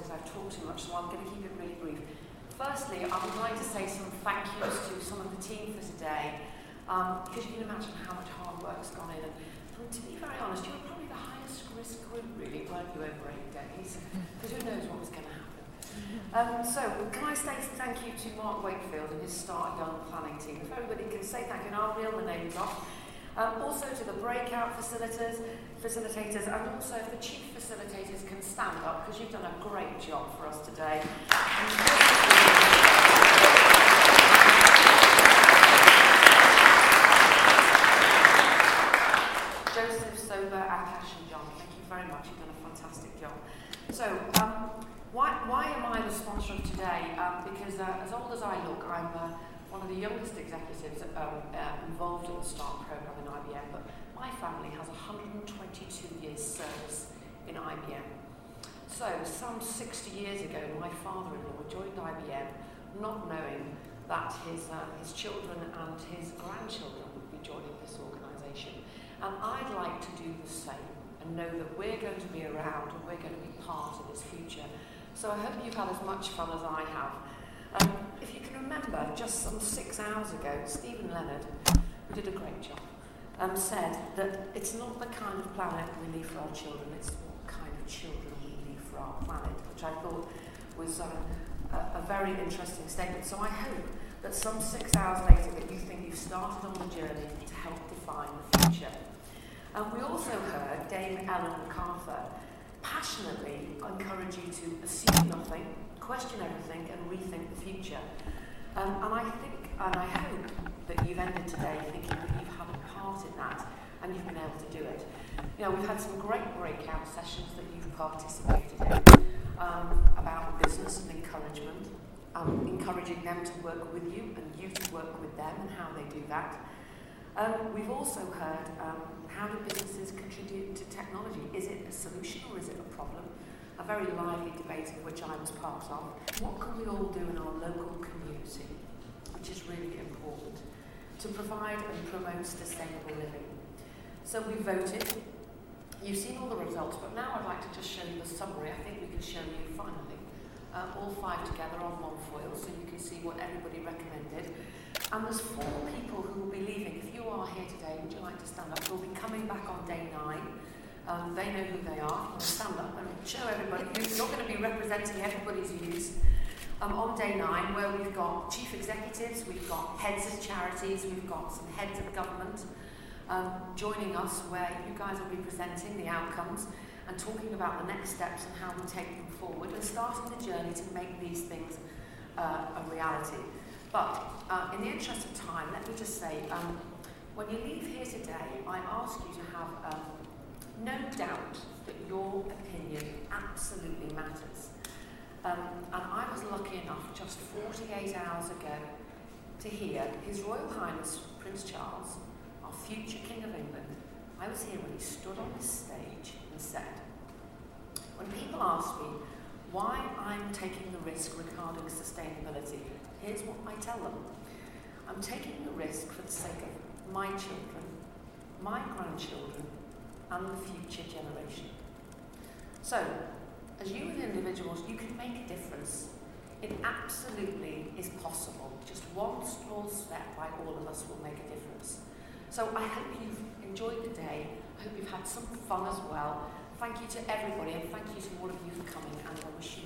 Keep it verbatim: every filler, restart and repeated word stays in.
because I've talked too much, so I'm going to keep it really brief. Firstly, I would like to say some thank yous to some of the team for today, um, because you can imagine how much hard work's gone in. And, and to be very honest, you were probably the highest risk group, really, weren't you, over eight days? Because who knows what was going to happen. Um, so, can I say thank you to Mark Wakefield and his Start Young planning team? If everybody can say thank you, and I'll reel the names off. Um, also to the breakout facilitators, facilitators, and also if the chief facilitators can stand up, because you've done a great job for us today. Joseph, Sober, Akash and John, thank you very much, you've done a fantastic job. So, um, why, why am I the sponsor of today? Um, because uh, as old as I look, I'm uh, one of the youngest executives um, uh, involved in the START programme in I B M, but my family has one hundred twenty-two years service in I B M. So, some sixty years ago, my father-in-law joined I B M not knowing that his, uh, his children and his grandchildren would be joining this organisation. And I'd like to do the same and know that we're going to be around and we're going to be part of this future. So I hope you've had as much fun as I have. Um, if you can remember, just some six hours ago, Stephen Leonard, who did a great job, um, said that it's not the kind of planet we leave for our children, it's what kind of children we leave for our planet, which I thought was um, a, a very interesting statement. So I hope that some six hours later that you think you've started on the journey to help define the future. And we also heard Dame Ellen MacArthur passionately encourage you to assume nothing, question everything, and rethink the future. Um, and I think, and I hope that you've ended today thinking that you've had a part in that, and you've been able to do it. You know, we've had some great breakout sessions that you've participated in um, about business and encouragement, um, encouraging them to work with you and you to work with them and how they do that. Um, we've also heard um, how do businesses contribute to technology? Is it a solution or is it a problem? A very lively debate of which I was part of. What can we all do in our local community, which is really important, to provide and promote sustainable living? So we voted. You've seen all the results, but now I'd like to just show you the summary. I think we can show you finally uh, all five together on one foil so you can see what everybody recommended. And there's four people who will be leaving. If you are here today, would you like to stand up? We'll be coming back on day nine. Um, they know who they are. I'll stand up and show everybody. You're going to be representing everybody's views um, on day nine, where we've got chief executives, we've got heads of charities, we've got some heads of government um, joining us, where you guys will be presenting the outcomes and talking about the next steps and how we take them forward and starting the journey to make these things uh, a reality. But uh, in the interest of time, let me just say, um, when you leave here today, I ask you to have um, no doubt that your opinion absolutely matters. Um, and I was lucky enough just forty-eight hours ago to hear His Royal Highness Prince Charles, our future King of England. I was here when he stood on this stage and said, when people ask me why I'm taking the risk regarding sustainability, here's what I tell them. I'm taking the risk for the sake of my children, my grandchildren, and the future generation. So, as you as individuals, you can make a difference. It absolutely is possible. Just one small step by all of us will make a difference. So I hope you've enjoyed the day. I hope you've had some fun as well. Thank you to everybody, and thank you to all of you for coming, and I wish you